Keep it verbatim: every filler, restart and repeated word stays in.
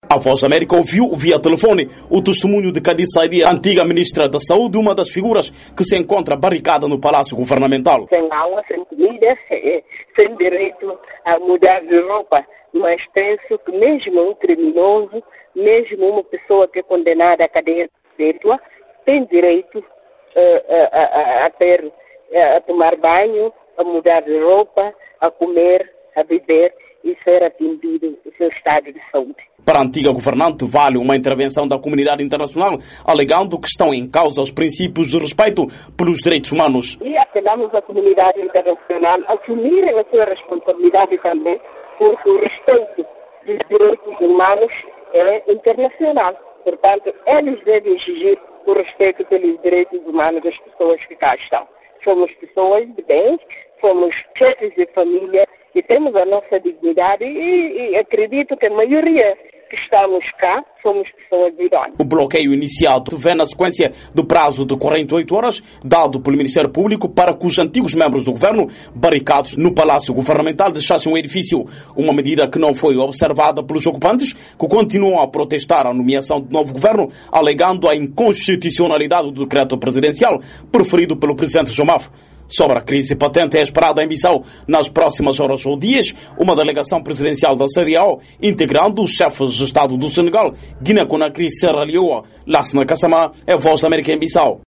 A Voz da América ouviu via telefone o testemunho de Cadiz Saidi, antiga ministra da Saúde, uma das figuras que se encontra barricada no Palácio Governamental. Sem aula, sem comida, sem direito a mudar de roupa. Mas penso que mesmo um criminoso, mesmo uma pessoa que é condenada à cadeia perpétua, tem direito uh, a, a, a, ter, a tomar banho, a mudar de roupa, a comer, a beber e ser atendido o seu estado de saúde. Para a antiga governante, vale uma intervenção da comunidade internacional, alegando que estão em causa os princípios de respeito pelos direitos humanos. E apelamos à comunidade internacional a assumir a sua responsabilidade também, porque o respeito dos direitos humanos é internacional. Portanto, eles devem exigir o respeito pelos direitos humanos das pessoas que cá estão. Somos pessoas de bem, somos chefes de família e temos a nossa dignidade e, e acredito que a maioria que estamos cá somos pessoas idóneas. O bloqueio iniciado vem na sequência do prazo de quarenta e oito horas dado pelo Ministério Público para que os antigos membros do governo, barricados no Palácio Governamental, deixassem o edifício. Uma medida que não foi observada pelos ocupantes, que continuam a protestar a nomeação do novo governo, alegando a inconstitucionalidade do decreto presidencial preferido pelo presidente Jomaf. Sobre a crise patente é esperada em Bissau, nas próximas horas ou dias, uma delegação presidencial da C D A O, integrando os chefes de Estado do Senegal, Guiné-Conakry, Serra Leoa, Lassana Kassama, é Voz da América em Bissau.